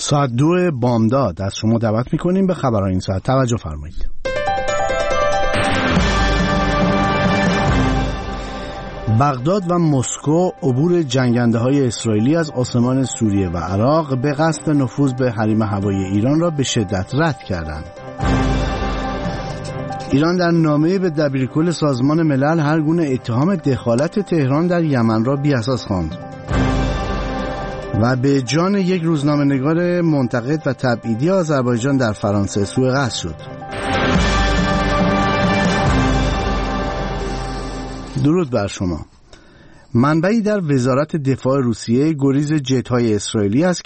ساعت 2 بامداد از شما دعوت میکنیم به خبرهای این ساعت. توجه فرمایید. بغداد و مسکو عبور جنگنده‌های اسرائیلی از آسمان سوریه و عراق به قصد نفوذ به حریم هوایی ایران را به شدت رد کردند. ایران در نامه‌ای به دبیرکل سازمان ملل هر گونه اتهام دخالت تهران در یمن را بی‌اساس خواند و به جان یک روزنامه‌نگار منتقد و تبعیدی آذربایجان در فرانسه سوء قصد شد. درود بر شما. منبعی در وزارت دفاع روسیه گریز جت‌های اسرائیلی از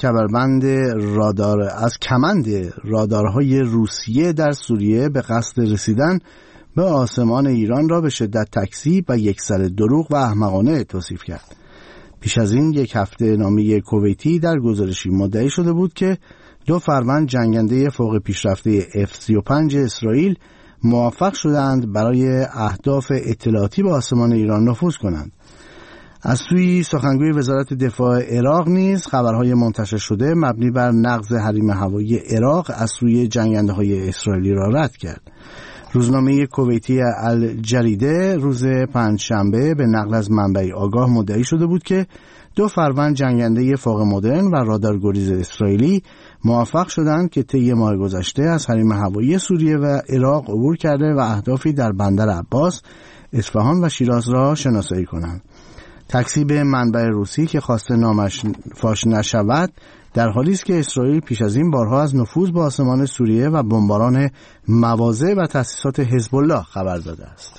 کمند رادارهای روسیه در سوریه به قصد رسیدن به آسمان ایران را به شدت تکذیب و یکسره دروغ و احمقانه توصیف کرد. پیش از این یک هفته نامه کویتی در گزارشی مدعی شده بود که 2 فروند جنگنده فوق پیشرفته F-35 اسرائیل موفق شدند برای اهداف اطلاعاتی به آسمان ایران نفوذ کنند. از سوی سخنگوی وزارت دفاع عراق نیز خبرهای منتشر شده مبنی بر نقض حریم هوایی عراق از سوی جنگنده‌های اسرائیلی را رد کرد. روزنامه کویتی الجریده روز پنجشنبه به نقل از منبعی آگاه مدعی شده بود که 2 فروند جنگنده فوق مدرن و رادارگریز اسرائیلی موفق شدند که طی ماه گذشته از حریم هوایی سوریه و عراق عبور کرده و اهدافی در بندر عباس، اصفهان و شیراز را شناسایی کنند. تکذیب منبع روسی که خواسته نامش فاش نشود در حالی است که اسرائیل پیش از این بارها از نفوذ به آسمان سوریه و بمباران مواضع و تأسیسات حزب الله خبر داده است.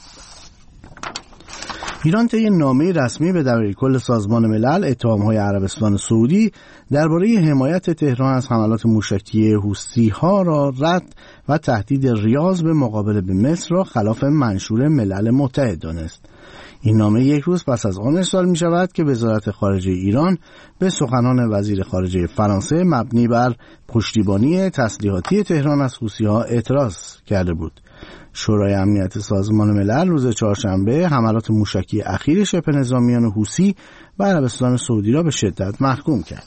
ایران طی نامه رسمی به دبیرکل سازمان ملل اتهام‌های عربستان سعودی درباره حمایت تهران از حملات موشکی حوثی‌ها را رد و تهدید ریاض به مقابله به مصر را خلاف منشور ملل متحد دانست. این نامه یک روز پس از آن ارسال می شود که وزارت خارجه ایران به سخنان وزیر خارجه فرانسه مبنی بر پشتیبانی تسلیحاتی تهران از حوثی‌ها اعتراض کرده بود. شورای امنیت سازمان ملل روز چهارشنبه حملات موشکی اخیر شبه نظامیان حوثی و عربستان سعودی را به شدت محکوم کرد.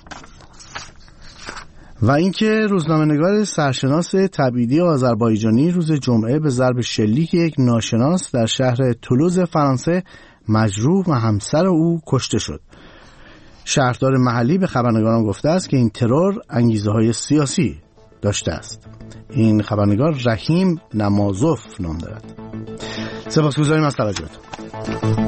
و اینکه روزنامه‌نگار سرشناس تبعیدی آذربایجانی روز جمعه به ضرب شلیک یک ناشناس در شهر تولوز فرانسه مجروح و همسر او کشته شد. شهردار محلی به خبرنگاران گفته است که این ترور انگیزه‌های سیاسی داشته است. این خبرنگار رحیم نمازوف نام دارد. سپاسگزاریم از توجهتون.